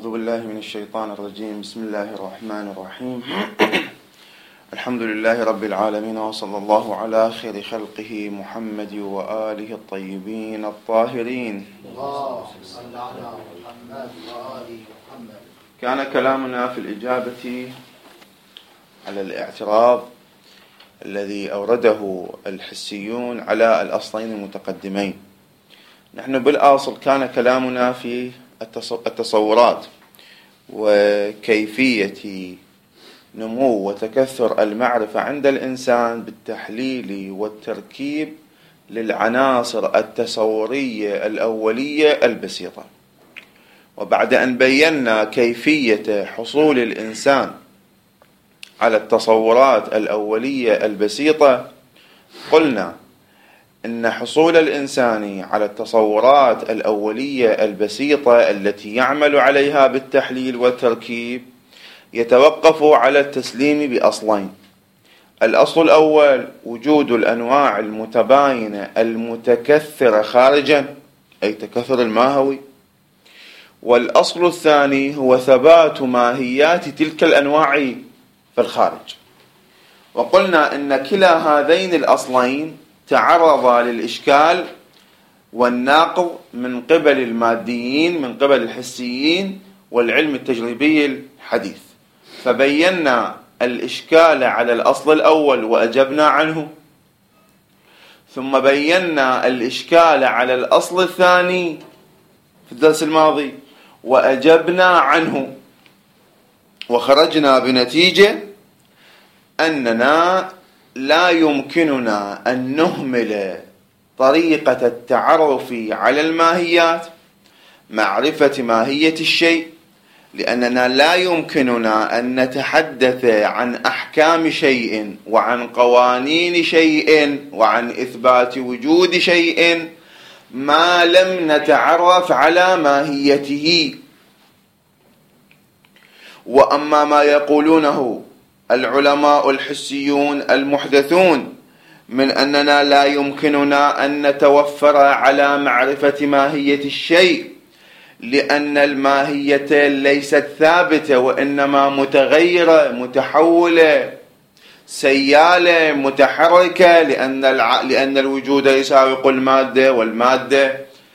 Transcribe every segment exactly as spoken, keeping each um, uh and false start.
أعوذ بالله من الشيطان الرجيم. بسم الله الرحمن الرحيم. الحمد لله رب العالمين، وصلى الله على خير خلقه محمد وآله الطيبين الطاهرين. كان كلامنا في الإجابة على الاعتراض الذي أورده الحسيون على الأصلين المتقدمين. نحن بالأصل كان كلامنا في التصورات وكيفية نمو وتكثر المعرفة عند الإنسان بالتحليل والتركيب للعناصر التصورية الأولية البسيطة. وبعد أن بينا كيفية حصول الإنسان على التصورات الأولية البسيطة، قلنا إن حصول الإنسان على التصورات الأولية البسيطة التي يعمل عليها بالتحليل والتركيب يتوقف على التسليم بأصلين. الأصل الأول وجود الأنواع المتباينة المتكثرة خارجا، أي تكثر الماهوي. والأصل الثاني هو ثبات ماهيات تلك الأنواع في الخارج. وقلنا إن كلا هذين الأصلين تعرض للإشكال والناقض من قبل الماديين، من قبل الحسيين والعلم التجريبي الحديث، فبينا الإشكال على الأصل الأول وأجبنا عنه، ثم بينا الإشكال على الأصل الثاني في الدرس الماضي وأجبنا عنه، وخرجنا بنتيجة أننا لا يمكننا أن نهمل طريقة التعرف على الماهيات، معرفة ماهية الشيء، لأننا لا يمكننا أن نتحدث عن أحكام شيء وعن قوانين شيء وعن إثبات وجود شيء ما لم نتعرف على ماهيته. وأما ما يقولونه العلماء الحسيون المحدثون من أننا لا يمكننا أن نتوفر على معرفة ماهية الشيء لأن الماهية ليست ثابتة وإنما متغيرة متحولة سيالة متحركة، لأن الع... لأن الوجود يساوق المادة، والمادة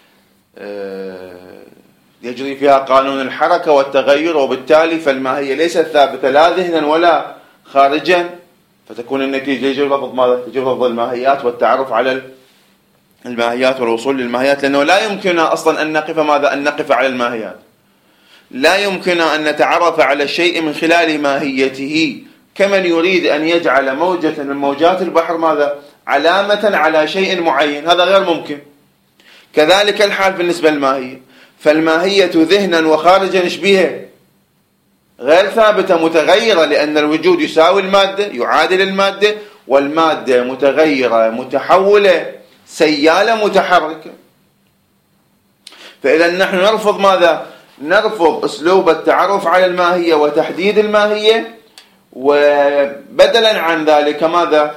يجري فيها قانون الحركة والتغير، وبالتالي فالماهية ليست ثابتة لا ذهنا ولا خارجا، فتكون النتيجة يجب رفض ماذا؟ يجب رفض الماهيات والتعرف على الماهيات والوصول للماهيات، لأنه لا يمكننا أصلا أن نقف ماذا؟ أن نقف على الماهيات. لا يمكننا أن نتعرف على الشيء من خلال ماهيته، كمن يريد أن يجعل موجة من موجات البحر ماذا؟ علامة على شيء معين، هذا غير ممكن. كذلك الحال بالنسبة للماهية، فالماهية ذهنا وخارجا نشبيها غير ثابتة متغيرة، لأن الوجود يساوي المادة يعادل المادة، والمادة متغيرة متحولة سيالة متحركة. فإذا نحن نرفض ماذا؟ نرفض أسلوب التعرف على الماهية وتحديد الماهية، وبدلا عن ذلك ماذا؟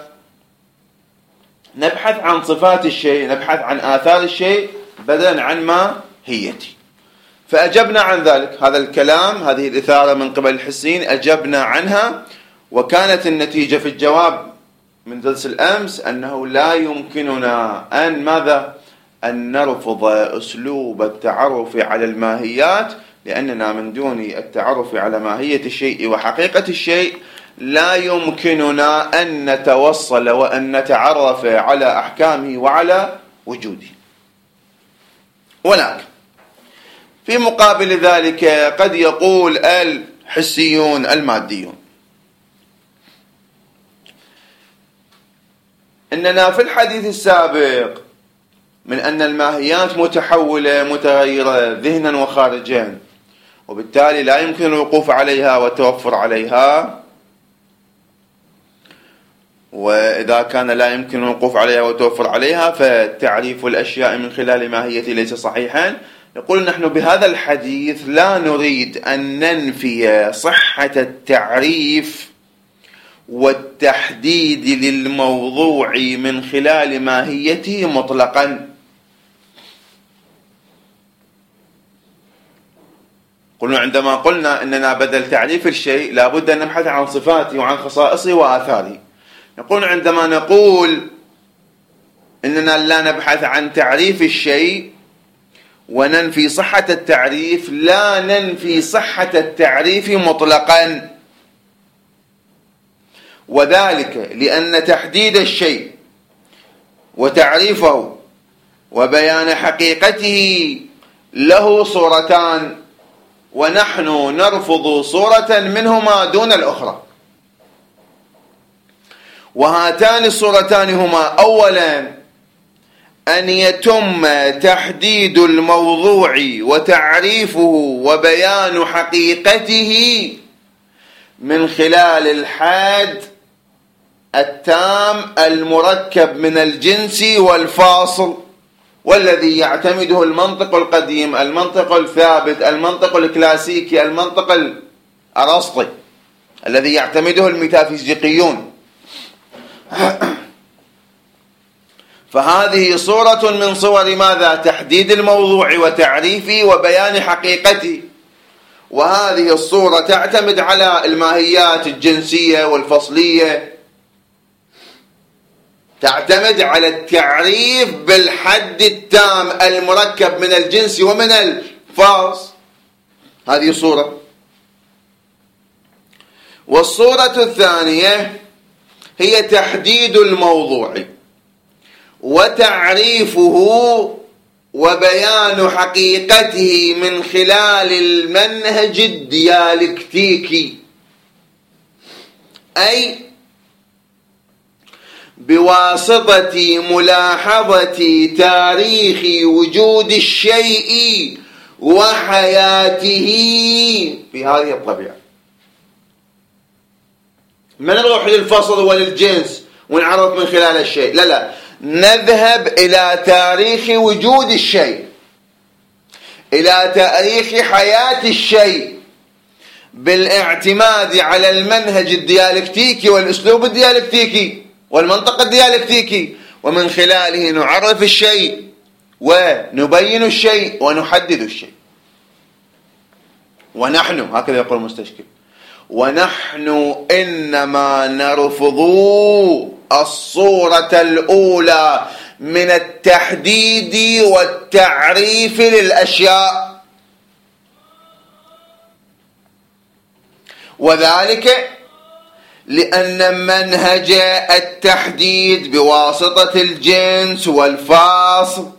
نبحث عن صفات الشيء، نبحث عن آثار الشيء بدلا عن ماهيته. فأجبنا عن ذلك، هذا الكلام هذه الإثارة من قبل الحسين أجبنا عنها، وكانت النتيجة في الجواب من درس الأمس أنه لا يمكننا أن ماذا؟ أن نرفض أسلوب التعرف على الماهيات، لأننا من دون التعرف على ماهية الشيء وحقيقة الشيء لا يمكننا أن نتوصل وأن نتعرف على أحكامه وعلى وجوده. ولكن في مقابل ذلك قد يقول الحسيون الماديون إننا في الحديث السابق من أن الماهيات متحولة متغيرة ذهنا وخارجا، وبالتالي لا يمكن الوقوف عليها والتوفر عليها. وإذا كان لا يمكن الوقوف عليها والتوفر عليها فتعريف الأشياء من خلال ماهية ليس صحيحا. يقول نحن بهذا الحديث لا نريد أن ننفي صحة التعريف والتحديد للموضوع من خلال ماهيته مطلقا، قلنا عندما قلنا أننا بدل تعريف الشيء لابد أن نبحث عن صفاته وعن خصائصه وآثاره. نقول عندما نقول إننا لا نبحث عن تعريف الشيء وننفي صحة التعريف، لا ننفي صحة التعريف مطلقا، وذلك لأن تحديد الشيء وتعريفه وبيان حقيقته له صورتان، ونحن نرفض صورة منهما دون الأخرى. وهاتان الصورتان هما: أولا أن يتم تحديد الموضوع وتعريفه وبيان حقيقته من خلال الحد التام المركب من الجنس والفاصل، والذي يعتمده المنطق القديم، المنطق الثابت، المنطق الكلاسيكي، المنطق الأرسطي، الذي يعتمده الميتافيزيقيون. فهذه صورة من صور ماذا؟ تحديد الموضوع وتعريفه وبيان حقيقته. وهذه الصورة تعتمد على الماهيات الجنسية والفصلية، تعتمد على التعريف بالحد التام المركب من الجنس ومن الفاصل. هذه صورة. والصورة الثانية هي تحديد الموضوع وتعريفه وبيان حقيقته من خلال المنهج الديالكتيكي، أي بواسطة ملاحظة تاريخ وجود الشيء وحياته في هذه الطبيعة. ما نروح للفصل وللجنس ونعرف من خلال الشيء، لا لا، نذهب إلى تاريخ وجود الشيء، إلى تاريخ حياة الشيء، بالاعتماد على المنهج الديالكتيكي والأسلوب الديالكتيكي والمنطق الديالكتيكي، ومن خلاله نعرف الشيء ونبين الشيء ونحدد الشيء. ونحن، هكذا يقول المستشكل، ونحن إنما نرفض الصورة الأولى من التحديد والتعريف للأشياء، وذلك لأن منهج التحديد بواسطة الجنس والفاصل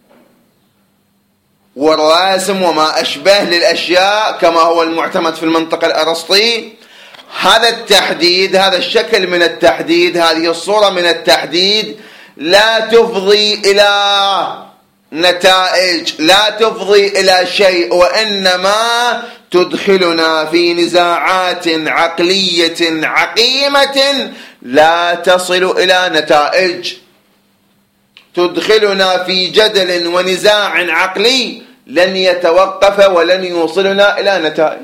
والرسم وما أشبه للأشياء كما هو المعتمد في المنطق الأرسطي، هذا التحديد، هذا الشكل من التحديد، هذه الصورة من التحديد لا تفضي إلى نتائج، لا تفضي إلى شيء، وإنما تدخلنا في نزاعات عقلية عقيمة لا تصل إلى نتائج، تدخلنا في جدل ونزاع عقلي لن يتوقف ولن يوصلنا إلى نتائج.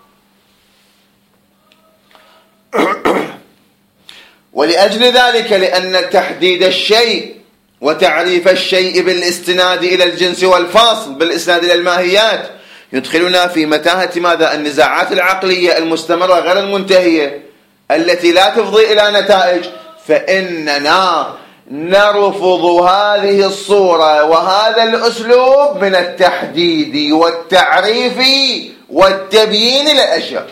ولأجل ذلك، لأن تحديد الشيء وتعريف الشيء بالاستناد إلى الجنس والفاصل، بالاستناد إلى الماهيات، يدخلنا في متاهة ماذا؟ النزاعات العقلية المستمرة غير المنتهية التي لا تفضي إلى نتائج. فإننا نرفض هذه الصورة وهذا الأسلوب من التحديد والتعريف والتبيين للأشياء.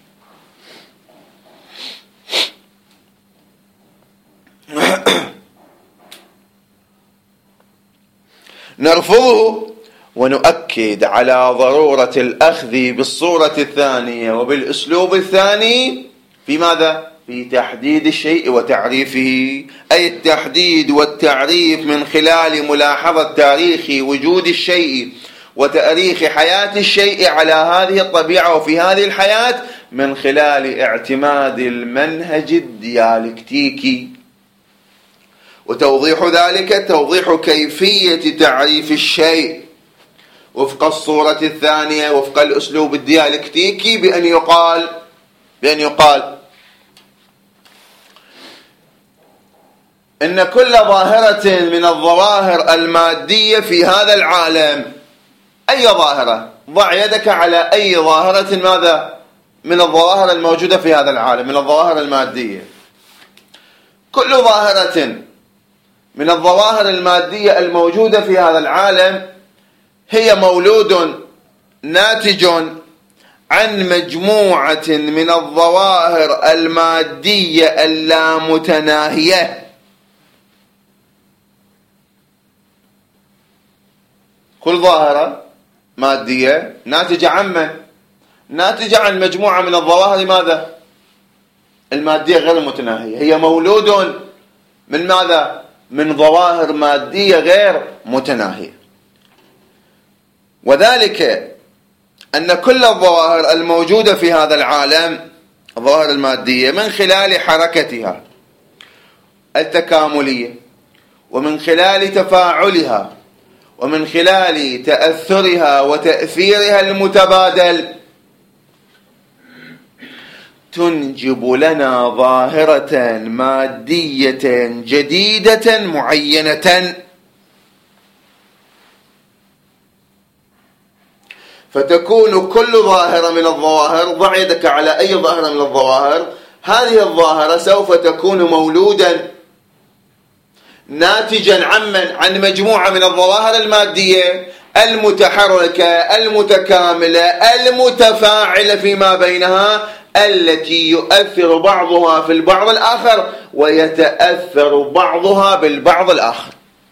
نرفضه ونؤكد على ضرورة الأخذ بالصورة الثانية وبالأسلوب الثاني في ماذا؟ في تحديد الشيء وتعريفه، أي التحديد والتعريف من خلال ملاحظة تاريخ وجود الشيء وتاريخ حياة الشيء على هذه الطبيعة وفي هذه الحياة من خلال اعتماد المنهج الديالكتيكي. وتوضيح ذلك توضيح كيفية تعريف الشيء وفق الصورة الثانية وفق الأسلوب الديالكتيكي بأن يقال بأن يقال إن كل ظاهرة من الظواهر المادية في هذا العالم، أي ظاهرة ضع يدك على أي ظاهرة ماذا من الظواهر الموجودة في هذا العالم، من الظواهر المادية. كل ظاهرة من الظواهر المادية الموجودة في هذا العالم هي مولود ناتج عن مجموعة من الظواهر المادية اللامتناهية. كل ظاهرة مادية ناتجة عن من؟ ناتجة عن مجموعة من الظواهر ماذا؟ المادية غير المتناهية. هي مولود من ماذا؟ من ظواهر مادية غير متناهية. وذلك أن كل الظواهر الموجودة في هذا العالم، الظواهر المادية، من خلال حركتها التكاملية، ومن خلال تفاعلها، ومن خلال تأثرها وتأثيرها المتبادل، تنجب لنا ظاهرة مادية جديدة معينة. فتكون كل ظاهرة من الظواهر، ضع يدك على أي ظاهرة من الظواهر، هذه الظاهرة سوف تكون مولودا ناتجا عن من؟ عن مجموعة من الظواهر المادية المتحركة المتكاملة المتفاعلة فيما بينها، التي يؤثر بعضها في البعض الآخر ويتأثر بعضها بالبعض الآخر.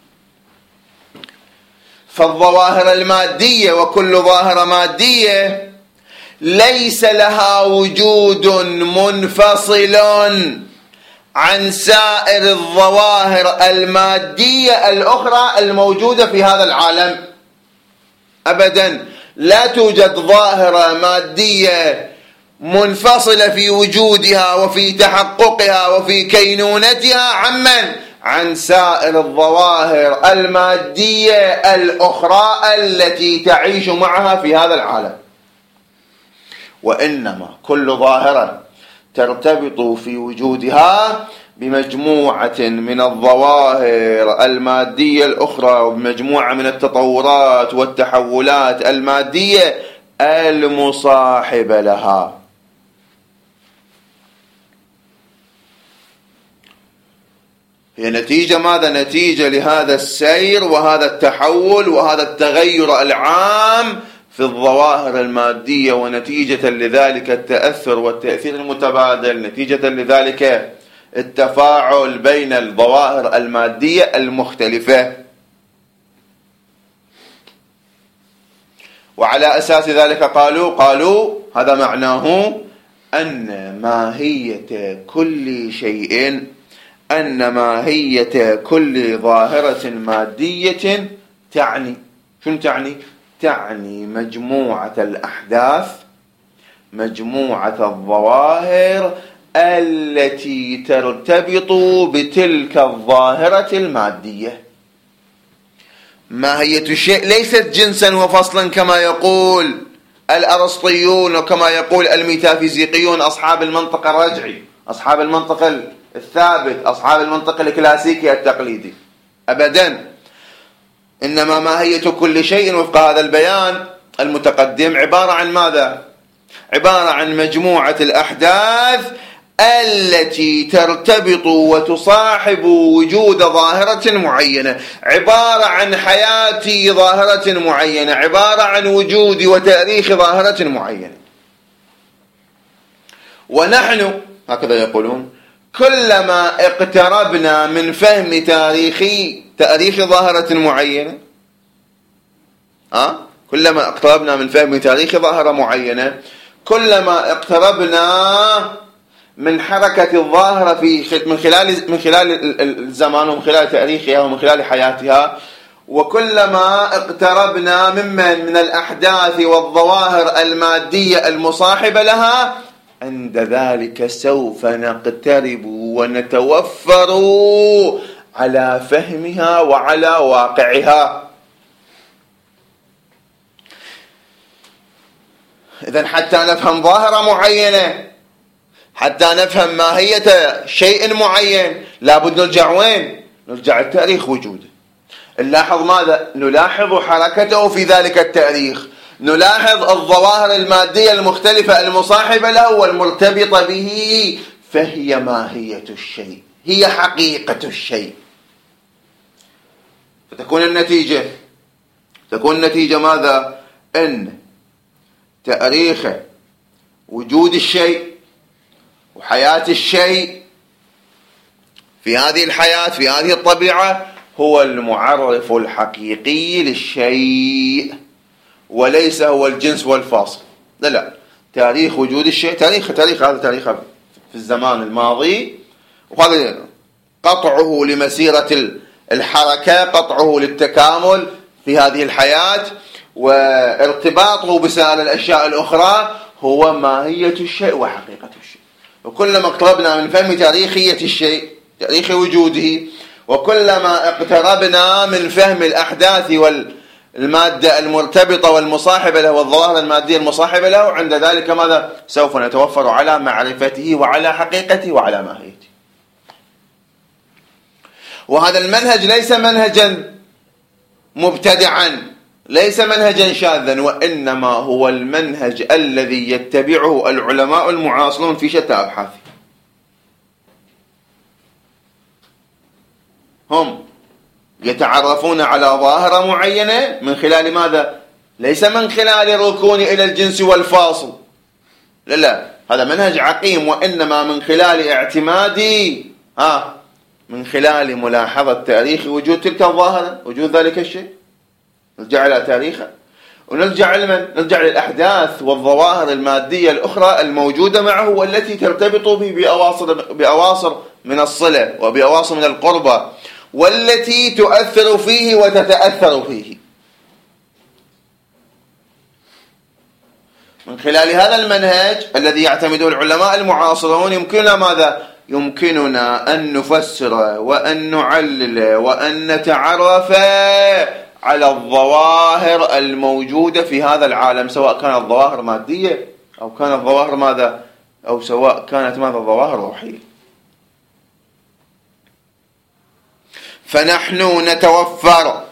فالظواهر المادية وكل ظاهرة مادية ليس لها وجود منفصل عن سائر الظواهر المادية الأخرى الموجودة في هذا العالم أبدا. لا توجد ظاهرة مادية منفصلة في وجودها وفي تحققها وفي كينونتها عن من؟ عن سائر الظواهر المادية الأخرى التي تعيش معها في هذا العالم. وإنما كل ظاهرة ترتبط في وجودها بمجموعة من الظواهر المادية الأخرى وبمجموعة من التطورات والتحولات المادية المصاحبة لها. هي نتيجة ماذا؟ نتيجة لهذا السير وهذا التحول وهذا التغير العام في الظواهر المادية، ونتيجة لذلك التأثر والتأثير المتبادل، نتيجة لذلك التفاعل بين الظواهر المادية المختلفة. وعلى أساس ذلك قالوا قالوا هذا معناه أن ماهية كل شيء أن ماهية كل ظاهرة مادية تعني شنو تعني؟ تعني مجموعة الأحداث، مجموعة الظواهر التي ترتبط بتلك الظاهرة المادية. ماهية الشيء ليست جنسا وفصلا كما يقول الأرسطيون وكما يقول الميتافيزيقيون أصحاب المنطق الرجعي، أصحاب المنطق الثابت، أصحاب المنطق الكلاسيكي التقليدي. أبدا، إنما ماهية كل شيء وفق هذا البيان المتقدم عبارة عن ماذا؟ عبارة عن مجموعة الأحداث التي ترتبط وتصاحب وجود ظاهرة معينة، عبارة عن حياة ظاهرة معينة، عبارة عن وجود وتاريخ ظاهرة معينة. ونحن هكذا يقولون كلما اقتربنا من فهم تاريخي تاريخ ظاهرة معينة، أه؟ كلما اقتربنا من فهم تاريخ ظاهرة معينة، كلما اقتربنا من حركة الظاهرة في من خلال من خلال الزمان ومن خلال تاريخها ومن خلال حياتها، وكلما اقتربنا ممن من الأحداث والظواهر المادية المصاحبة لها، عند ذلك سوف نقترب ونتوفر على فهمها وعلى واقعها. إذن حتى نفهم ظاهرة معينة، حتى نفهم ماهية شيء معين، لابد نرجع وين؟ نرجع التاريخ وجوده. نلاحظ ماذا؟ نلاحظ حركته في ذلك التاريخ، نلاحظ الظواهر المادية المختلفة المصاحبة له والمرتبطة به، فهي ماهية الشيء، هي حقيقة الشيء. فتكون النتيجة تكون النتيجة ماذا؟ أن تاريخ وجود الشيء وحياة الشيء في هذه الحياة في هذه الطبيعة هو المعرف الحقيقي للشيء، وليس هو الجنس والفاصل. لا لا، تاريخ وجود الشيء، تاريخ تاريخ هذا تاريخ في الزمان الماضي، وهذا قطعه لمسيرة الحركة، قطعه للتكامل في هذه الحياة، وارتباطه بسائر الأشياء الأخرى هو ماهية الشيء وحقيقة الشيء. وكلما اقتربنا من فهم تاريخية الشيء، تاريخ وجوده، وكلما اقتربنا من فهم الأحداث والمادة المرتبطة والمصاحبة له والظواهر المادية المصاحبة له، عند ذلك ماذا؟ سوف نتوفر على معرفته وعلى حقيقته وعلى ماهيته. وهذا المنهج ليس منهجا مبتدعا، ليس منهجا شاذا، وإنما هو المنهج الذي يتبعه العلماء المعاصرون في شتى أبحاثهم. هم يتعرفون على ظاهرة معينة من خلال ماذا؟ ليس من خلال الركون إلى الجنس والفاصل، لا لا، هذا منهج عقيم، وإنما من خلال اعتمادي ها من خلال ملاحظة تاريخ وجود تلك الظاهرة، وجود ذلك الشيء، نرجع إلى تاريخه ونرجع علما نرجع للأحداث والظواهر المادية الأخرى الموجودة معه، والتي ترتبط به بأواصر, بأواصر من الصلة وبأواصر من القربة، والتي تؤثر فيه وتتأثر فيه. من خلال هذا المنهج الذي يعتمده العلماء المعاصرون يمكننا ماذا؟ يمكننا أن نفسر وأن نعلل وأن نتعرف على الظواهر الموجودة في هذا العالم، سواء كانت ظواهر مادية أو كانت ظواهر ماذا؟ أو سواء كانت ماذا؟ ظواهر روحية. فنحن نتوفر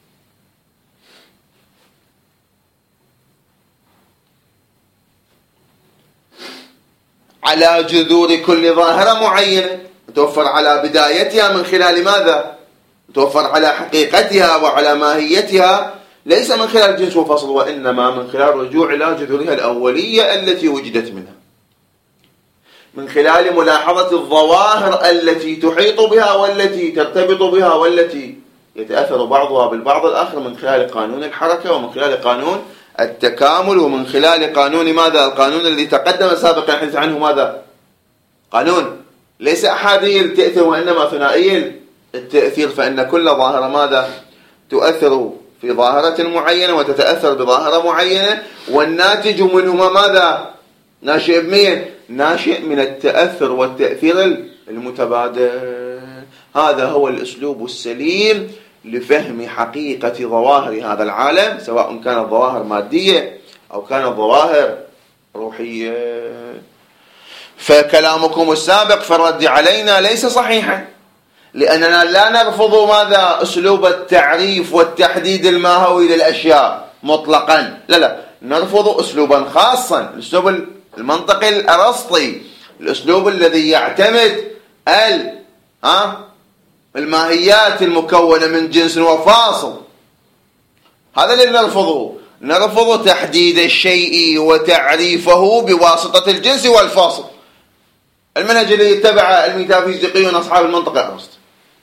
على جذور كل ظاهرة معينة، نتوفر على بدايتها من خلال ماذا؟ نتوفر على حقيقتها وعلى ماهيتها، ليس من خلال الجنس والفصل، وإنما من خلال الرجوع إلى جذورها الأولية التي وجدت منها، من خلال ملاحظة الظواهر التي تحيط بها والتي ترتبط بها والتي يتأثر بعضها بالبعض الآخر، من خلال قانون الحركة ومن خلال قانون التكامل ومن خلال قانون ماذا؟ القانون الذي تقدم سابقا الحديث عنه ماذا؟ قانون ليس أحادي التأثير وإنما ثنائي التأثير، فإن كل ظاهرة ماذا؟ تؤثر في ظاهرة معينة وتتأثر بظاهرة معينة، والناتج منهما ماذا؟ ناشئ بمين؟ ناشئ من التأثر والتأثير المتبادل. هذا هو الأسلوب السليم لفهم حقيقة ظواهر هذا العالم، سواء كانت ظواهر مادية أو كانت ظواهر روحية. فكلامكم السابق في الرد علينا ليس صحيحا، لأننا لا نرفض ماذا؟ أسلوب التعريف والتحديد الماهوي للأشياء مطلقا، لا لا، نرفض أسلوبا خاصا، الأسلوب المنطقي الأرسطي، الأسلوب الذي يعتمد ال ها الماهيات المكونة من جنس وفاصل. هذا الذي نرفضه، نرفض تحديد الشيء وتعريفه بواسطة الجنس والفاصل، المنهج الذي اتبع الميتافيزيقيون أصحاب المنطق الأرسطي.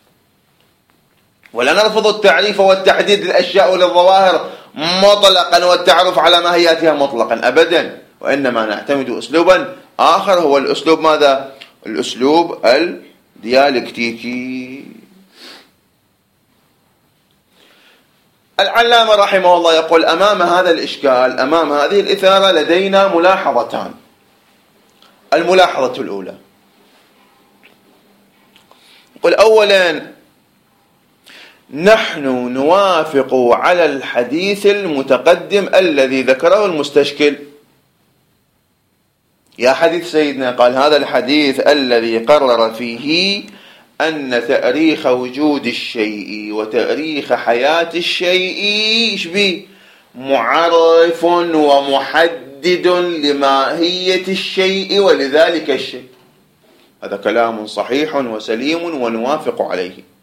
ولا نرفض التعريف والتحديد للأشياء وللظواهر مطلقا والتعرف على ماهياتها مطلقا أبدا، وإنما نعتمد أسلوبا آخر، هو الأسلوب ماذا؟ الأسلوب الديالكتيكي. العلامة رحمه الله يقول: أمام هذا الإشكال، أمام هذه الإثارة، لدينا ملاحظتان. الملاحظة الأولى، يقول: أولا، نحن نوافق على الحديث المتقدم الذي ذكره المستشكل. يا حديث سيدنا، قال: هذا الحديث الذي قرر فيه أن تاريخ وجود الشيء وتاريخ حياة الشيء إيش بيه؟ معرف ومحدد لماهية الشيء ولذلك الشيء. هذا كلام صحيح وسليم ونوافق عليه.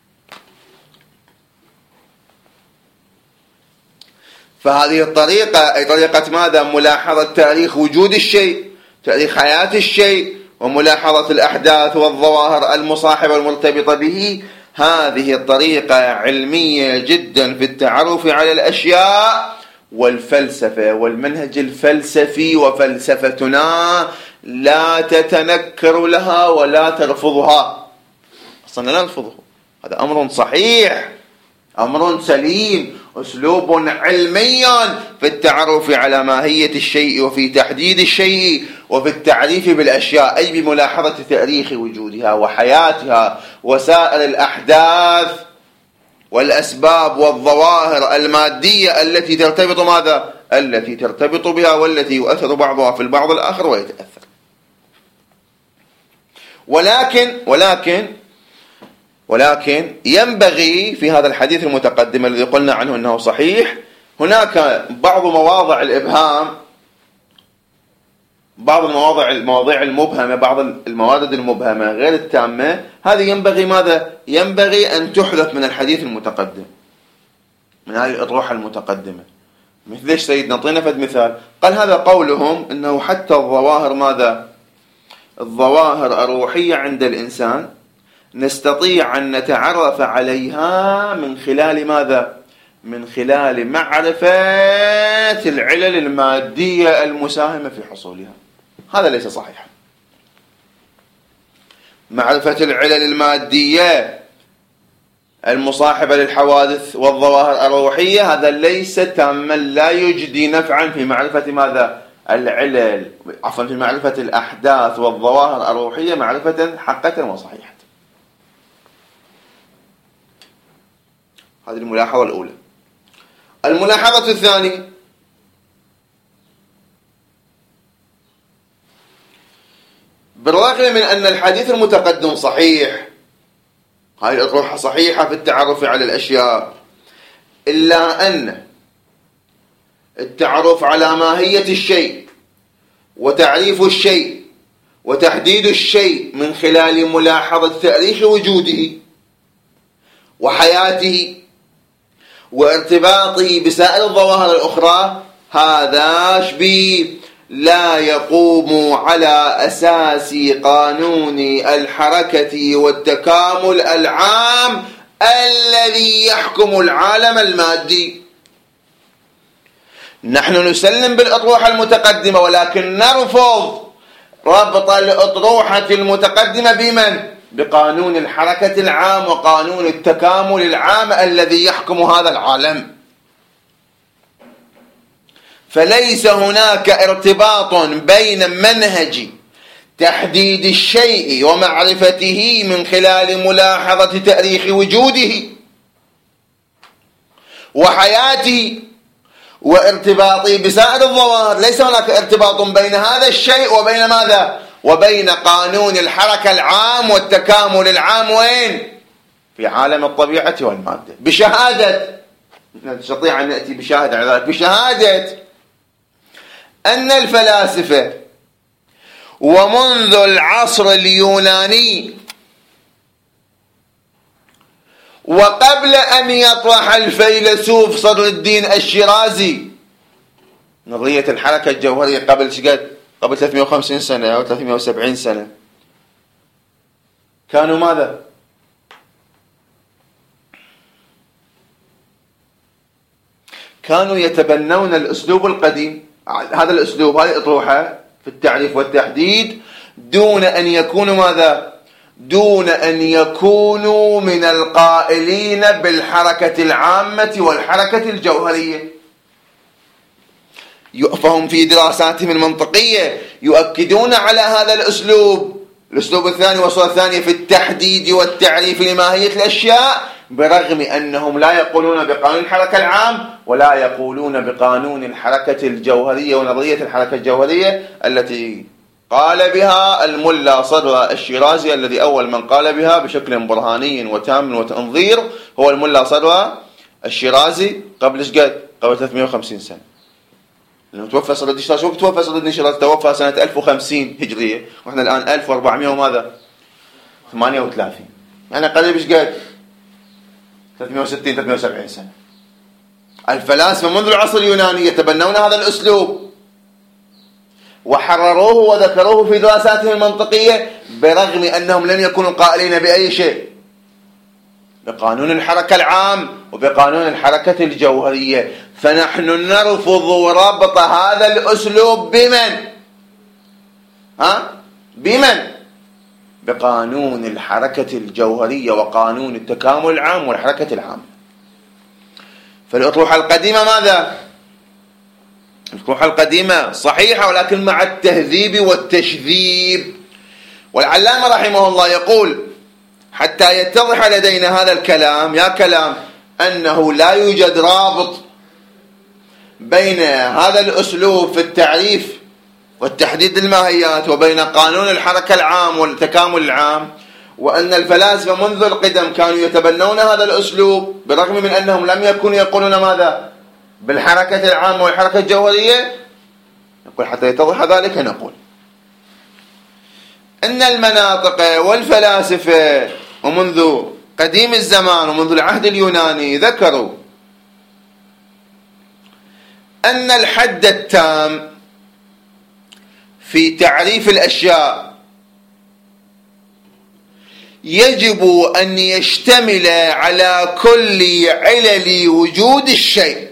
فهذه الطريقة أي طريقة ماذا؟ ملاحظة تاريخ وجود الشيء، تاريخ حياة الشيء، وملاحظة الأحداث والظواهر المصاحبة المرتبطة به. هذه الطريقة علمية جدا في التعرف على الأشياء والفلسفة، والمنهج الفلسفي وفلسفتنا لا تتنكر لها ولا ترفضها. أصلا لا نرفضه، هذا أمر صحيح، أمر سليم، أسلوب علمي في التعرف على ماهية الشيء وفي تحديد الشيء وفي التعريف بالأشياء، أي بملاحظة تاريخ وجودها وحياتها وسائر الأحداث والأسباب والظواهر المادية التي ترتبط ماذا؟ التي ترتبط بها والتي يؤثر بعضها في البعض الآخر ويتأثر. ولكن ولكن ولكن ينبغي في هذا الحديث المتقدم الذي قلنا عنه أنه صحيح، هناك بعض مواضع الإبهام، بعض المواضع المواضيع المبهمة، بعض الموارد المبهمة غير التامة، هذه ينبغي ماذا؟ ينبغي أن تحذف من الحديث المتقدم، من هذه الأطروحة المتقدمة. مثل ايش سيدنا؟ نعطينا فد مثال. قال هذا قولهم أنه حتى الظواهر ماذا؟ الظواهر الروحية عند الإنسان نستطيع أن نتعرف عليها من خلال ماذا؟ من خلال معرفة العلل المادية المساهمة في حصولها. هذا ليس صحيحا. معرفة العلل المادية المصاحبة للحوادث والظواهر الروحية هذا ليس تاما، لا يجدي نفعا في معرفة ماذا؟ العلل، عفوا في معرفة الأحداث والظواهر الروحية معرفة حقة وصحيحة. هذه الملاحظة الأولى. الملاحظة الثانية: بالرغم من أن الحديث المتقدم صحيح، هذه الأطروحة صحيحة في التعرف على الأشياء، إلا أن التعرف على ماهية الشيء وتعريف الشيء وتحديد الشيء من خلال ملاحظة تاريخ وجوده وحياته وارتباطه بسائر الظواهر الأخرى، هذا شبيه لا يقوم على أساس قانون الحركة والتكامل العام الذي يحكم العالم المادي. نحن نسلم بالأطروحة المتقدمة، ولكن نرفض ربط الأطروحة المتقدمة بمن؟ بقانون الحركة العام وقانون التكامل العام الذي يحكم هذا العالم. فليس هناك ارتباط بين منهج تحديد الشيء ومعرفته من خلال ملاحظة تاريخ وجوده وحياته وارتباطه بسائر الظواهر، ليس هناك ارتباط بين هذا الشيء وبين ماذا؟ وبين قانون الحركة العام والتكامل العام. وين؟ في عالم الطبيعة والمادة. بشهادة، نستطيع أن نأتي بشاهد على ذلك، بشهادة أن الفلاسفة ومنذ العصر اليوناني وقبل أن يطرح الفيلسوف صدر الدين الشيرازي نظرية الحركة الجوهرية قبل شقد؟ قبل ثلاثمئة وخمسين سنة أو ثلاثمئة وسبعين سنة، كانوا ماذا؟ كانوا يتبنون الأسلوب القديم، هذا الأسلوب، هذه الأطروحة في التعريف والتحديد، دون أن يكونوا ماذا؟ دون أن يكونوا من القائلين بالحركة العامة والحركة الجوهرية. فهم في دراساتهم المنطقية يؤكدون على هذا الأسلوب، الأسلوب الثاني والصورة الثانية في التحديد والتعريف لماهية الأشياء، برغم أنهم لا يقولون بقانون الحركة العام ولا يقولون بقانون الحركة الجوهرية ونظرية الحركة الجوهرية التي قال بها الملا صدر الشيرازي، الذي أول من قال بها بشكل برهاني وتام وتنظير هو الملا صدر الشيرازي قبل شقد؟ قبل ثلاثمئة وخمسين سنة، لأنه توفى صدد نشراز. وقت توفى صدد نشراز؟ توفى سنة ألف وخمسين هجرية، وإحنا الآن ألف وأربعمئة وماذا؟ ثمانية وثلاثين، يعني قريب إيش قد؟ ثلاثمئة وستين ثلاثمئة وسبعين سنة. الفلاسفة منذ العصر اليوناني يتبنون هذا الأسلوب وحرروه وذكروه في دراساتهم المنطقية، برغم أنهم لم يكونوا قائلين بأي شيء، بقانون الحركة العام وبقانون الحركة الجوهرية. فنحن نرفض ربط هذا الأسلوب بمن؟ ها؟ بمن؟ بقانون الحركة الجوهرية وقانون التكامل العام والحركة العامة. فالأطروحة القديمة ماذا؟ الأطروحة القديمة صحيحة، ولكن مع التهذيب والتشذيب. والعلامة رحمه الله يقول حتى يتضح لدينا هذا الكلام، يا كلام أنه لا يوجد رابط بين هذا الأسلوب في التعريف والتحديد الماهيات وبين قانون الحركة العام والتكامل العام، وأن الفلاسفة منذ القدم كانوا يتبنون هذا الأسلوب بالرغم من أنهم لم يكونوا يقولون ماذا؟ بالحركة العامة والحركة الجوهرية. نقول حتى يتضح ذلك نقول أن المناطق والفلاسفة ومنذ قديم الزمان ومنذ العهد اليوناني ذكروا أن الحد التام في تعريف الأشياء يجب أن يشتمل على كل علل وجود الشيء.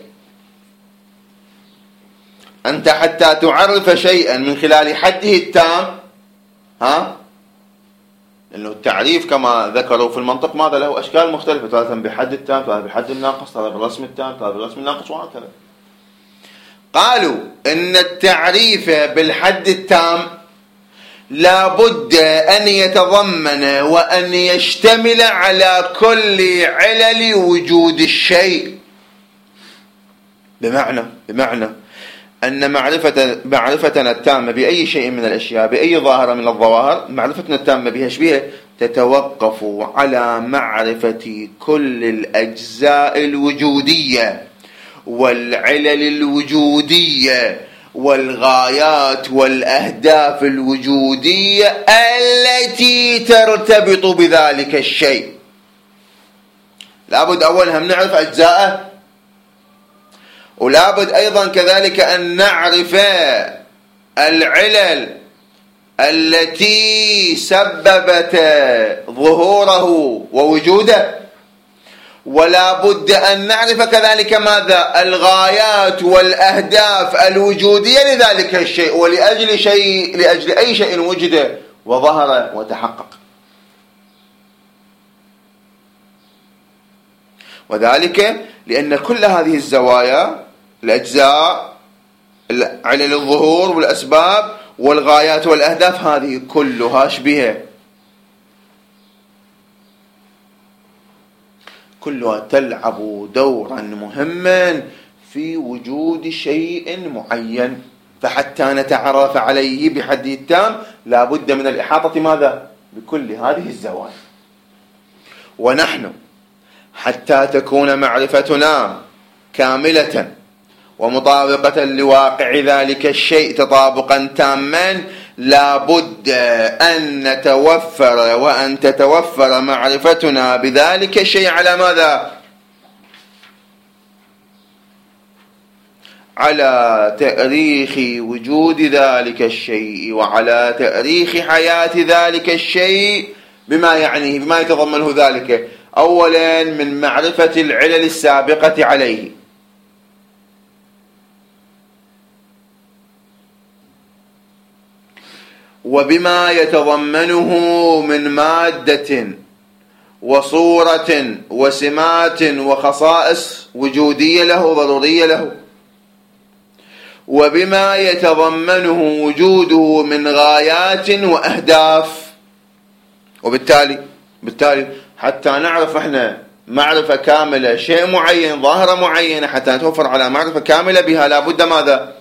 أنت حتى تعرف شيئا من خلال حده التام، ها؟ لأنه التعريف كما ذكروا في المنطق ماذا له أشكال مختلفة، ثلاثا بحد التام، ثلاثا بحد الناقص، ثلاثا بالرسم التام، ثلاثا بالرسم الناقص، وهكذا. قالوا إن التعريف بالحد التام لابد أن يتضمن وأن يشتمل على كل علل وجود الشيء. بمعنى بمعنى أن معرفة معرفتنا التامة بأي شيء من الأشياء، بأي ظاهرة من الظواهر، معرفتنا التامة بها شبيهة تتوقف على معرفة كل الأجزاء الوجودية والعلل الوجودية والغايات والأهداف الوجودية التي ترتبط بذلك الشيء. لابد أولا هم نعرف أجزاءه، ولابد أيضا كذلك أن نعرف العلل التي سببت ظهوره ووجوده، ولا بد أن نعرف كذلك ماذا؟ الغايات والأهداف الوجودية لذلك الشيء، ولأجل شيء لأجل أي شيء وجد وظهر وتحقق. وذلك لأن كل هذه الزوايا، الأجزاء، علل الظهور والأسباب والغايات والأهداف، هذه كلها شبيهة، كلها تلعب دورا مهما في وجود شيء معين. فحتى نتعرف عليه بحد التام لا بد من الإحاطة ماذا؟ بكل هذه الزوايا. ونحن حتى تكون معرفتنا كاملة ومطابقة لواقع ذلك الشيء تطابقا تاما، لا بد أن نتوفر وأن تتوفر معرفتنا بذلك الشيء على ماذا؟ على تاريخ وجود ذلك الشيء وعلى تاريخ حياة ذلك الشيء بما يعنيه، بما يتضمنه ذلك. أولا من معرفة العلل السابقة عليه، وبما يتضمنه من مادة وصورة وسمات وخصائص وجودية له ضرورية له، وبما يتضمنه وجوده من غايات وأهداف. وبالتالي بالتالي حتى نعرف احنا معرفة كاملة شيء معين، ظاهرة معينة، حتى نتوفر على معرفة كاملة بها لابد ماذا؟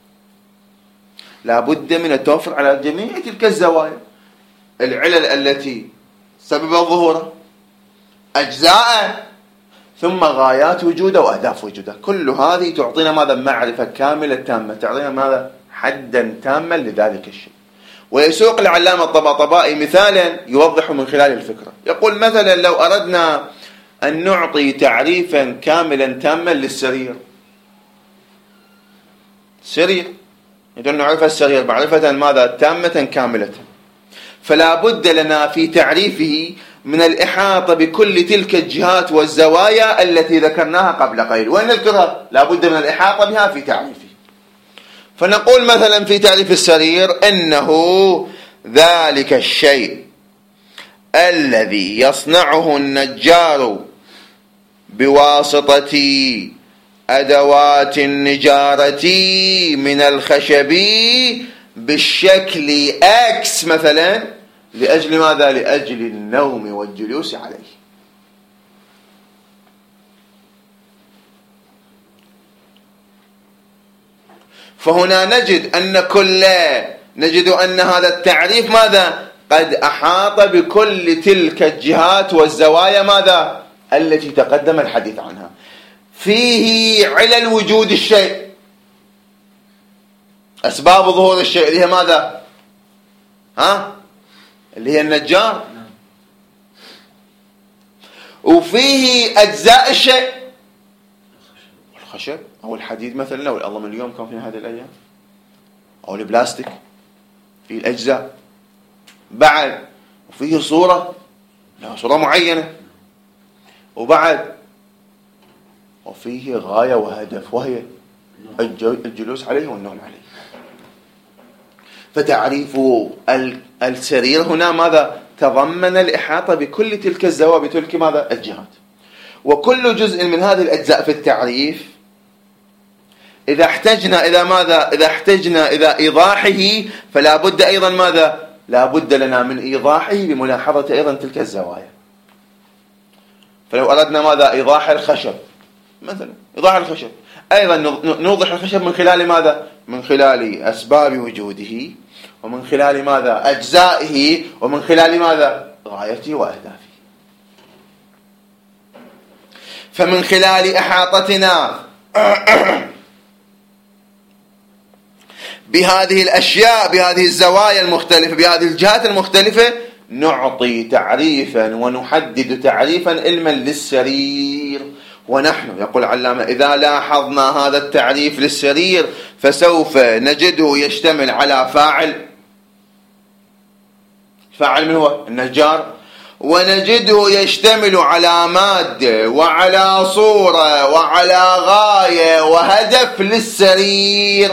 لابد من التوفر على جميع تلك الزوايا، العلل التي سبب ظهوره، أجزاءه، ثم غايات وجوده وأهداف وجوده. كل هذه تعطينا ماذا؟ معرفة كاملة تامة، تعطينا ماذا؟ حدا تاما لذلك الشيء. ويسوق العلامة الطباطبائي مثالا يوضح من خلال الفكرة. يقول مثلا لو أردنا أن نعطي تعريفا كاملا تاما للسرير، سرير نريد أن نعرف السرير معرفة ماذا؟ تامة كاملة، فلا بد لنا في تعريفه من الإحاطة بكل تلك الجهات والزوايا التي ذكرناها قبل قليل. وين نذكرها؟ لا بد من الإحاطة بها في تعريفه. فنقول مثلا في تعريف السرير أنه ذلك الشيء الذي يصنعه النجار بواسطة أدوات النجارة من الخشب بالشكل أكس مثلا، لأجل ماذا؟ لأجل النوم والجلوس عليه. فهنا نجد أن كل نجد أن هذا التعريف ماذا؟ قد أحاط بكل تلك الجهات والزوايا ماذا؟ التي تقدم الحديث عنها. فيه علل وجود الشيء، أسباب ظهور الشيء اللي هي ماذا؟ ها؟ اللي هي النجار. وفيه أجزاء الشيء، الخشب أو الحديد مثلا، لو الله من اليوم كان في هذه الأيام، أو البلاستيك، فيه الأجزاء. بعد وفيه صورة، لا صورة معينة، وبعد وفيه غاية وهدف، وهي الجلوس عليه والنوم عليه. فتعريف السرير هنا ماذا؟ تضمن الإحاطة بكل تلك الزوايا، بتلك ماذا؟ الجهات. وكل جزء من هذه الأجزاء في التعريف إذا احتجنا إذا ماذا؟ إذا احتجنا إذا إيضاحه، فلا بد أيضا ماذا؟ لا بد لنا من إيضاحه بملاحظة أيضا تلك الزوايا. فلو أردنا ماذا؟ إيضاح الخشب مثلا، إيضاح الخشب أيضا نوضح الخشب من خلال ماذا؟ من خلال أسباب وجوده، ومن خلال ماذا؟ أجزائه، ومن خلال ماذا؟ غايته وأهدافه. فمن خلال إحاطتنا بهذه الأشياء، بهذه الزوايا المختلفة، بهذه الجهات المختلفة، نعطي تعريفا ونحدد تعريفا علما للسرير. ونحن يقول علامة إذا لاحظنا هذا التعريف للسرير فسوف نجده يشتمل على فاعل، فاعل من هو؟ النجار، ونجده يشتمل على مادة وعلى صورة وعلى غاية وهدف للسرير.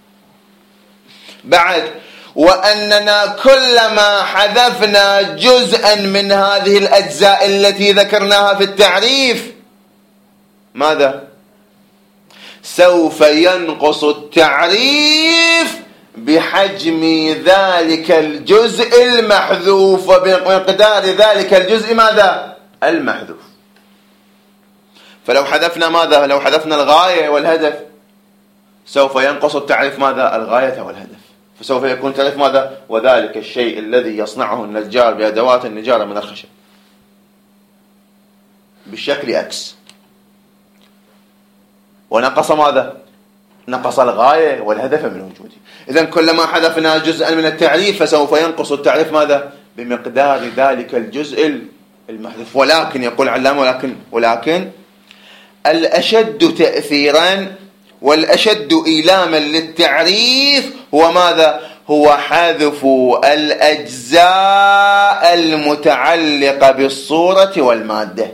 بعد وأننا كلما حذفنا جزءا من هذه الأجزاء التي ذكرناها في التعريف ماذا؟ سوف ينقص التعريف بحجم ذلك الجزء المحذوف وبمقدار ذلك الجزء ماذا؟ المحذوف. فلو حذفنا ماذا؟ لو حذفنا الغاية والهدف سوف ينقص التعريف ماذا؟ الغاية والهدف. فسوف يكون تعريف ماذا؟ وذلك الشيء الذي يصنعه النجار بأدوات النجارة من الخشب بالشكل أكس. ونقص ماذا؟ نقص الغاية والهدف من وجوده. إذن كلما حذفنا جزءا من التعريف فسوف ينقص التعريف ماذا؟ بمقدار ذلك الجزء المحذوف. ولكن يقول علامة ولكن ولكن الأشد تأثيرا والأشد إيلاما للتعريف هو ماذا؟ هو حذف الأجزاء المتعلقة بالصورة والمادة.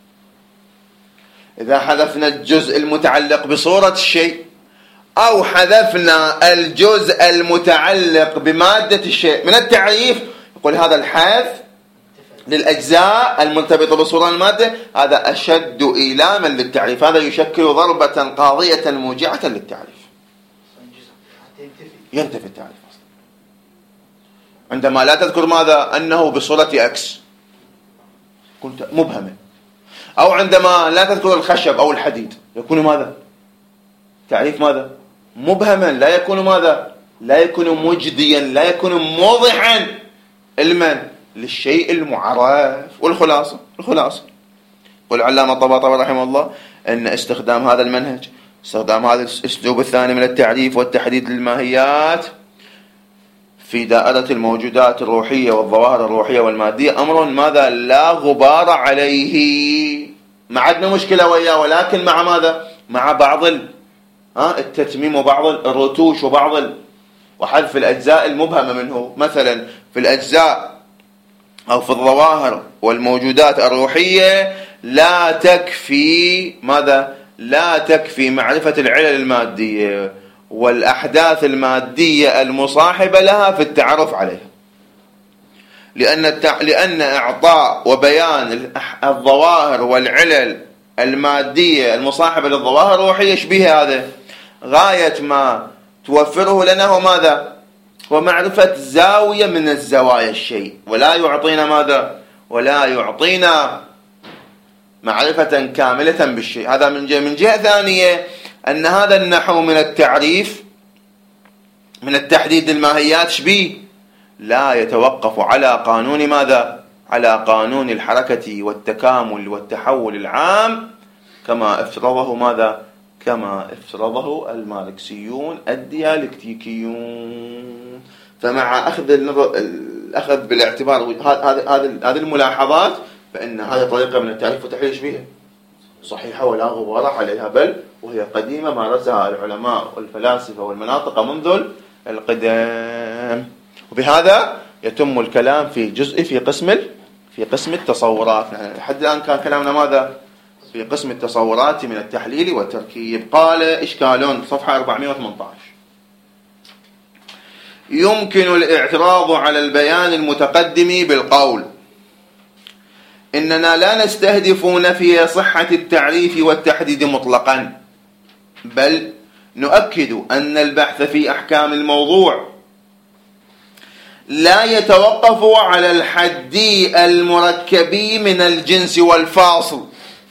إذا حذفنا الجزء المتعلق بصورة الشيء أو حذفنا الجزء المتعلق بمادة الشيء من التعريف، يقول هذا الحذف للأجزاء المرتبطة بالصورة والمادة هذا أشد إيلاما للتعريف. هذا يشكل ضربة قاضية موجعة للتعريف، ينتفي التعريف أصلا. عندما لا تذكر ماذا؟ أنه بصورة أكس كنت مبهمة، أو عندما لا تذكر الخشب أو الحديد يكون ماذا؟ تعريف ماذا؟ مبهما، لا يكون ماذا؟ لا يكون مجديا، لا يكون موضحا علما للشيء المعرف. والخلاصة الخلاصة والعلامة الطباطبائي رحمه الله أن استخدام هذا المنهج، استخدام هذا الأسلوب الثاني من التعريف والتحديد للماهيات في دائرة الموجودات الروحية والظواهر الروحية والمادية أمر ماذا لا غبار عليه. ما عندنا مشكلة وياه، ولكن مع ماذا؟ مع بعض التتميم وبعض الرتوش وبعض وحذف الأجزاء المبهمة منه. مثلا في الأجزاء أو في الظواهر والموجودات الروحية لا تكفي ماذا؟ لا تكفي معرفة العلل المادية والأحداث المادية المصاحبة لها في التعرف عليها، لأن التع... لأن إعطاء وبيان الظواهر والعلل المادية المصاحبة للظواهر الروحية يشبه هذا غاية ما توفره لنا هو ماذا؟ ومعرفة زاوية من الزوايا الشيء، ولا يعطينا ماذا؟ ولا يعطينا معرفة كاملة بالشيء. هذا من جهة. من جهة ثانية أن هذا النحو من التعريف من التحديد الماهيات شبيه لا يتوقف على قانون ماذا؟ على قانون الحركة والتكامل والتحول العام كما افرضه ماذا؟ كما افرضه الماركسيون الديالكتيكيون. فمع أخذ الأخذ بالاعتبار هذه هذه الملاحظات فإن هذه طريقة من التعريف والتحليل شبيه صحيحة ولا غبار عليها، بل وهي قديمة مارسها العلماء والفلاسفة والمناطق منذ القدم. وبهذا يتم الكلام في جزء في قسم في قسم التصورات. لحد الآن كان كلامنا ماذا؟ في قسم التصورات من التحليل والتركيب. قال إشكال صفحة أربعمائة وثمانية عشر: يمكن الاعتراض على البيان المتقدم بالقول إننا لا نستهدف نفي صحة التعريف والتحديد مطلقا، بل نؤكد أن البحث في أحكام الموضوع لا يتوقف على الحد المركب من الجنس والفاصل.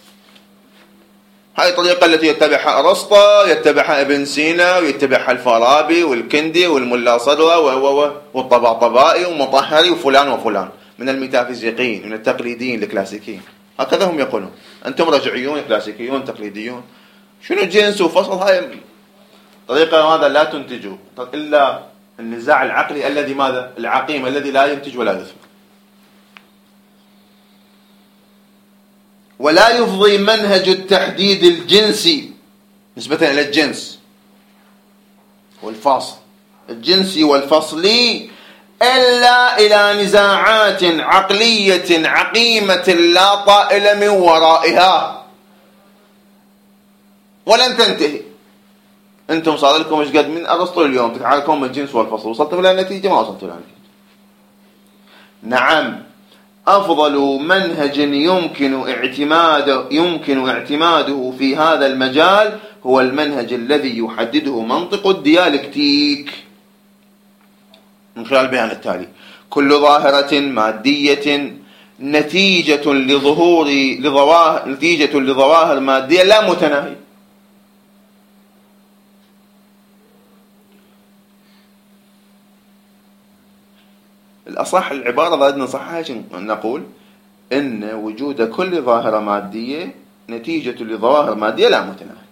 هذه الطريقة التي يتبعها أرسطو، يتبعها ابن سينا، ويتبعها الفارابي والكندي والملا صدرة والطباطبائي ومطهري وفلان وفلان من الميتافيزيقيين من التقليديين الكلاسيكيين. هكذا هم يقولون. أنتم رجعيون كلاسيكيون تقليديون. شنو جنس وفصل؟ هاي طريقة ماذا؟ لا تنتجوا إلا النزاع العقلي الذي ماذا؟ العقيم الذي لا ينتج ولا يثمر. ولا يفضي منهج التحديد الجنسي نسبة إلى الجنس والفصل الجنسي والفصلي إلا إلى نزاعات عقلية عقيمة لا طائل من ورائها ولن تنتهي. أنتم صار لكم إيش قد من أرسطو اليوم تتعاركون بالجنس والفصل، وصلتوا إلى النتيجة ما وصلتوا إلى النتيجة. نعم، أفضل منهج يمكن اعتماده يمكن اعتماده في هذا المجال هو المنهج الذي يحدده منطق الديالكتيك من خلال البيان التالي: كل ظاهرة مادية نتيجة لظهور لظواهر نتيجة لظواهر مادية لا متناهية. الأصح العبارة ضد نصحها نقول إن وجود كل ظاهرة مادية نتيجة لظواهر مادية لا متناهية.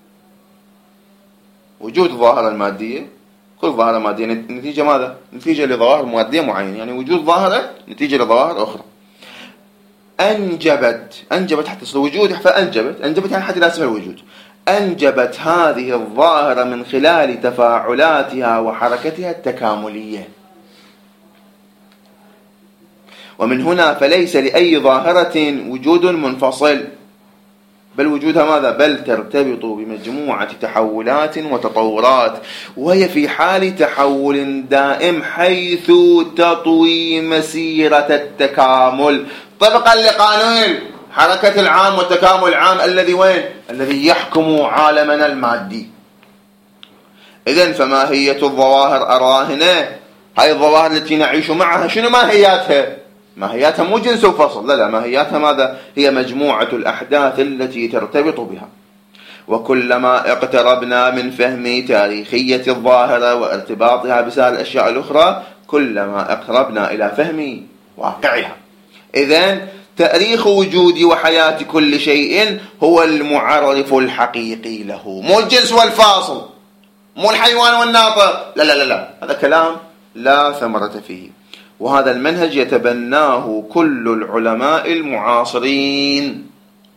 وجود الظاهرة المادية كل ظاهرة مادية نتيجة ماذا؟ نتيجة لظواهر مادية معينة، يعني وجود ظاهرة نتيجة لظواهر أخرى. أنجبت أنجبت حتى تصل وجود فأنجبت أنجبت يعني حتى لا يصل الوجود. أنجبت هذه الظاهرة من خلال تفاعلاتها وحركتها التكاملية. ومن هنا فليس لأي ظاهرة وجود منفصل، بل وجودها ماذا؟ بل ترتبط بمجموعة تحولات وتطورات، وهي في حال تحول دائم حيث تطوي مسيرة التكامل طبقا لقانون حركة العام والتكامل العام الذي وين؟ الذي يحكم عالمنا المادي. إذن فماهية الظواهر أراهنة، هاي الظواهر التي نعيش معها شنو ماهياتها؟ ماهياتها مو جنس وفصل، لا لا، ماهياتها ماذا؟ هي مجموعة الأحداث التي ترتبط بها. وكلما اقتربنا من فهم تاريخية الظاهرة وارتباطها بسائر الأشياء الأخرى كلما اقتربنا إلى فهم واقعها. إذن تاريخ وجود وحياة كل شيء هو المعرف الحقيقي له، مو الجنس والفاصل، مو الحيوان والناطق، لا لا لا لا، هذا كلام لا ثمرة فيه. وهذا المنهج يتبناه كل العلماء المعاصرين،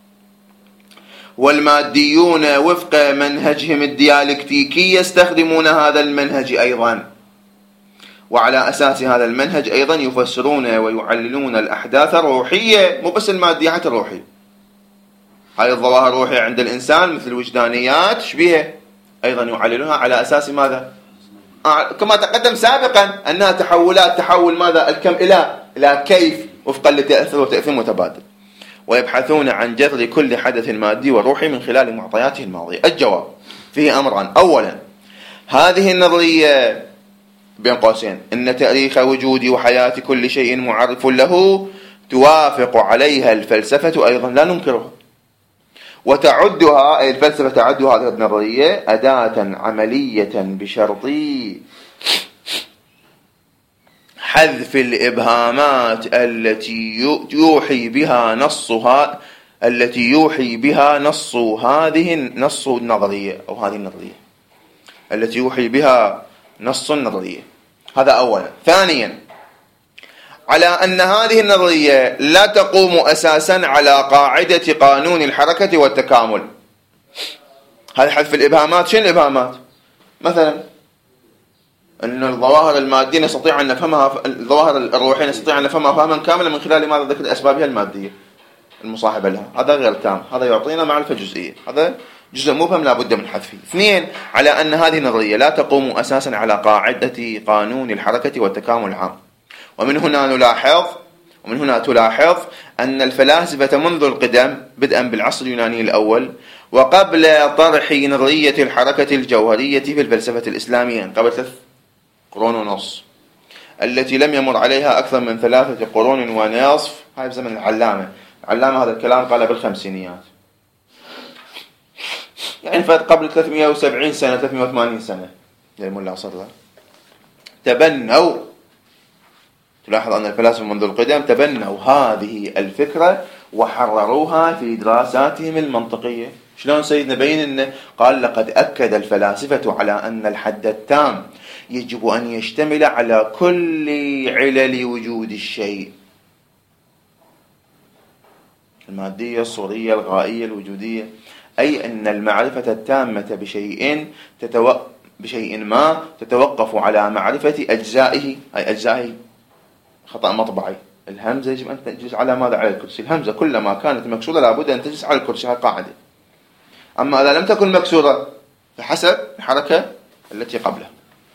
والماديون وفق منهجهم الديالكتيكي يستخدمون هذا المنهج أيضا، وعلى أساس هذا المنهج أيضا يفسرون ويعللون الأحداث الروحية، مو بس المادية حتى الروحية. هاي الظواهر الروحية عند الإنسان مثل الوجدانيات شبيهة أيضا يعللونها على أساس ماذا؟ آه كما تقدم سابقا أنها تحولات، تحول ماذا؟ الكم إلى إلى كيف وفقا لتأثر وتأثير متبادل. ويبحثون عن جذر كل حدث مادي وروحي من خلال معطياته الماضية. الجواب فيه أمران: أولا، هذه النظرية بين قوسين إن تاريخ وجود وحياة كل شيء معرف له توافق عليها الفلسفة أيضا، لا ننكرها، وتعدها أي الفلسفة تعد هذه النظرية أداة عملية بشرط حذف الإبهامات التي يوحي بها نصها التي يوحي بها نص هذه نص النظرية أو هذه النظرية التي يوحي بها نص النظرية. هذا أولا. ثانيا، على أن هذه النظرية لا تقوم أساسا على قاعدة قانون الحركة والتكامل. هذا حذف الإبهامات. شنو الإبهامات؟ مثلا أن الظواهر المادية نستطيع أن نفهمها، الظواهر الروحية نستطيع أن نفهمها فهما كاملا من خلال ماذا؟ ذكر أسبابها المادية المصاحبة لها. هذا غير تام، هذا يعطينا معرفة جزئية، هذا جزء مبهم لا بد من حذفه. اثنين، على أن هذه النظرية لا تقوم أساسا على قاعدة قانون الحركة والتكامل العام. ومن هنا نلاحظ ومن هنا تلاحظ أن الفلاسفة منذ القدم بدءا بالعصر اليوناني الأول وقبل طرح نظرية الحركة الجوهرية في الفلسفة الإسلامية قبل ثلاث قرون ونص، التي لم يمر عليها أكثر من ثلاثة قرون ونصف، هاي بزمن العلامة. العلامة هذا الكلام قاله بالخمسينيات، يعني فات قبل ثلاثمئة وسبعين سنة ثلاثمئة وثمانين سنة للملا صدر تبنوا. تلاحظ أن الفلاسفة منذ القدم تبنوا هذه الفكرة وحرروها في دراساتهم المنطقية. شلون سيدنا بين إنه قال: لقد أكد الفلاسفة على أن الحد التام يجب أن يشتمل على كل علل وجود الشيء، المادية، الصورية، الغائية، الوجودية، أي أن المعرفة التامة بشيء تتو... بشيء ما تتوقف على معرفة أجزائه، أي أجزائه خطأ مطبعي. الهمزة يجب أن تجلس على ماذا؟ على الكرسي. الهمزة كلما كانت مكسورة لابد أن تجلس على الكرسي، هذه قاعدة. أما إذا لم تكن مكسورة فحسب الحركة التي قبلها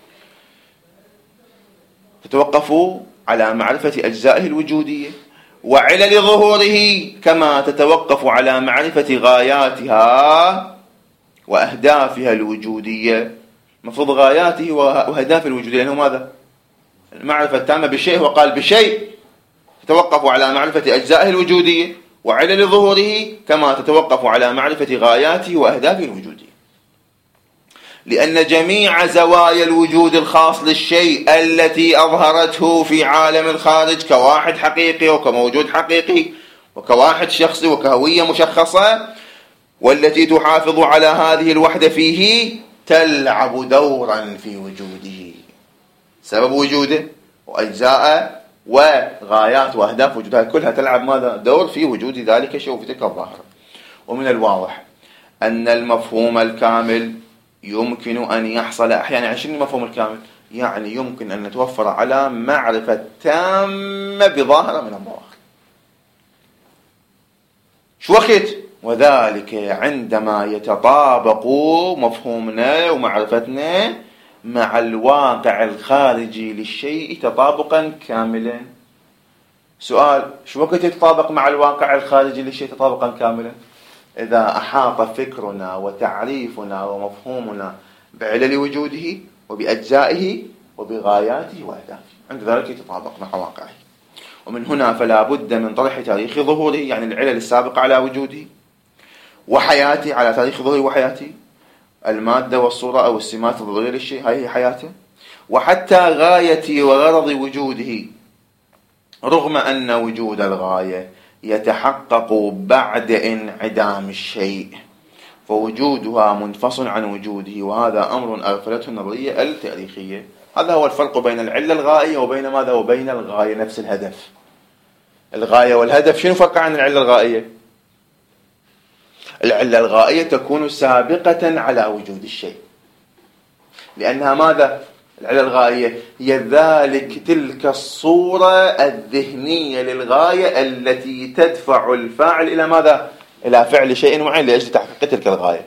تتوقف على معرفة أجزائه الوجودية وعلل ظهوره، كما تتوقف على معرفة غاياتها وأهدافها الوجودية. مفروض غاياته وأهدافه الوجودية لأنه ماذا؟ المعرفة التامة بشيء، وقال بشيء تتوقف على معرفة أجزائه الوجودية وعلل ظهوره، كما تتوقف على معرفة غاياته وأهدافه الوجودية. لأن جميع زوايا الوجود الخاص للشيء التي أظهرته في عالم الخارج كواحد حقيقي وكموجود حقيقي وكواحد شخصي وكهوية مشخصة، والتي تحافظ على هذه الوحدة فيه، تلعب دورا في وجوده. سبب وجوده وأجزاءه وغايات وأهداف وجودها كلها تلعب ماذا؟ دور في وجود ذلك الشيء وفي تلك الظاهرة. ومن الواضح أن المفهوم الكامل يمكن أن يحصل أحيانا. يعني شنو المفهوم الكامل؟ يعني يمكن أن نتوفر على معرفة تامة بظاهرة من الظواهر. شو وقت؟ وذلك عندما يتطابق مفهومنا ومعرفتنا مع الواقع الخارجي للشيء تطابقا كاملا. سؤال: شو وقت يتطابق مع الواقع الخارجي للشيء تطابقا كاملا؟ إذا أحاط فكرنا وتعريفنا ومفهومنا بعلل وجوده وبأجزائه وبغاياته وأهدافه، عند ذلك يتطابق مع واقعه. ومن هنا فلا بد من طرح تاريخ ظهوره، يعني العلل السابقة على وجوده، وحياته على تاريخ ظهوره وحياته، المادة والصورة أو السمات الظهورية للشيء، هاي هي حياته، وحتى غاية وغرض وجوده، رغم أن وجود الغاية يتحقق بعد انعدام الشيء، فوجودها منفصل عن وجوده، وهذا أمر أغفلته النظرية التاريخية. هذا هو الفرق بين العلة الغائية وبين ماذا؟ وبين الغاية، نفس الهدف. الغاية والهدف شنو فرق عن العلة الغائية؟ العلة الغائية تكون سابقة على وجود الشيء، لأنها ماذا؟ العلة الغائية هي ذلك تلك الصورة الذهنية للغاية التي تدفع الفاعل إلى ماذا؟ إلى فعل شيء معين لأجل تحقيق تلك الغاية.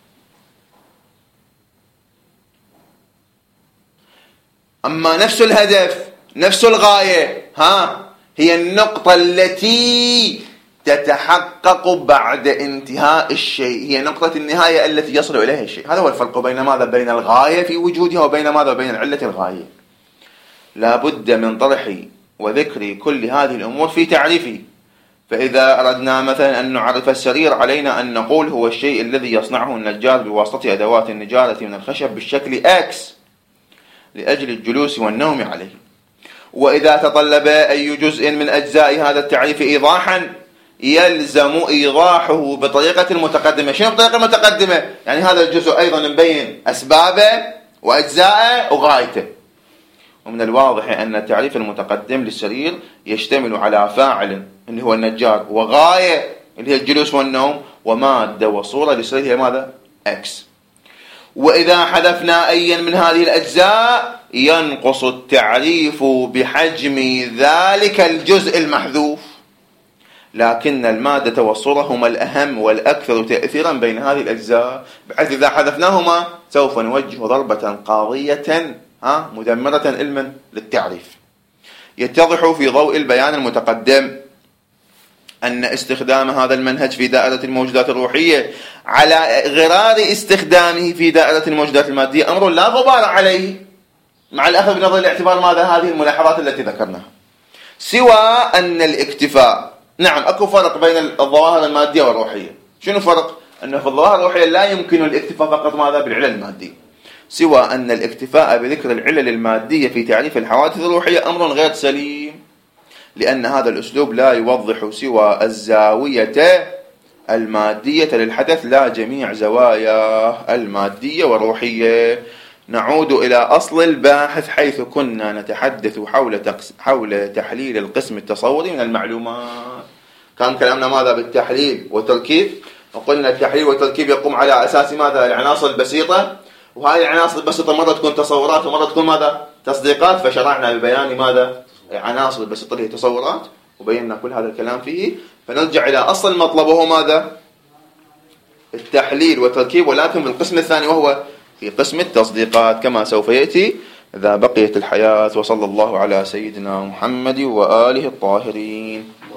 أما نفس الهدف، نفس الغاية، ها هي النقطة التي تتحقق بعد انتهاء الشيء، هي نقطة النهاية التي يصل إليها الشيء. هذا هو الفرق بين ماذا؟ بين الغاية في وجودها وبين ماذا؟ وبين العلة الغاية. لا بد من طرح وذكر كل هذه الأمور في تعريفه. فإذا أردنا مثلا أن نعرف السرير، علينا أن نقول هو الشيء الذي يصنعه النجار بواسطة أدوات النجارة من الخشب بالشكل إكس لأجل الجلوس والنوم عليه. وإذا تطلب أي جزء من أجزاء هذا التعريف إيضاحا، يلزم إيضاحه بطريقة المتقدمة. شنو بطريقة المتقدمة؟ يعني هذا الجزء أيضا مبين أسبابه وأجزاءه وغايته. ومن الواضح أن التعريف المتقدم للسرير يشتمل على فاعل اللي هو النجار، وغاية اللي هي الجلوس والنوم، ومادة وصورة للسرير هي ماذا؟ إكس. وإذا حذفنا أي من هذه الأجزاء ينقص التعريف بحجم ذلك الجزء المحذوف، لكن المادة والصورة هما الأهم والأكثر تأثيرا بين هذه الأجزاء، بحيث إذا حذفناهما سوف نوجه ضربة قاضية ها مدمرة علما للتعريف. يتضح في ضوء البيان المتقدم أن استخدام هذا المنهج في دائرة الموجودات الروحية على غرار استخدامه في دائرة الموجودات المادية أمر لا غبار عليه، مع الأخذ بنظر الاعتبار ماذا؟ هذه الملاحظات التي ذكرناها. سوى أن الاكتفاء، نعم أكو فرق بين الظواهر المادية والروحية. شنو فرق؟ أنه في الظواهر الروحية لا يمكن الاكتفاء فقط ماذا؟ بالعلل المادية. سوى أن الاكتفاء بذكر العلل المادية في تعريف الحوادث الروحية أمر غير سليم، لأن هذا الأسلوب لا يوضح سوى الزاوية المادية للحدث لا جميع زوايا المادية والروحية. نعود إلى أصل الباحث حيث كنا نتحدث حول حول تحليل القسم التصوري من المعلومات. كان كلامنا ماذا؟ بالتحليل والتركيب، وقلنا التحليل والتركيب يقوم على أساس ماذا؟ العناصر البسيطة، وهذه العناصر البسيطة مرة تكون تصورات ومرة تكون ماذا؟ تصديقات. فشرعنا ببيان ماذا؟ العناصر البسيطة اللي هي تصورات، وبينا كل هذا الكلام فيه. فنرجع إلى أصل المطلب وهو ماذا؟ التحليل والتركيب، ولكن في القسم الثاني وهو في قسم التصديقات كما سوف يأتي إذا بقيت الحياة. وصلى الله على سيدنا محمد وآله الطاهرين.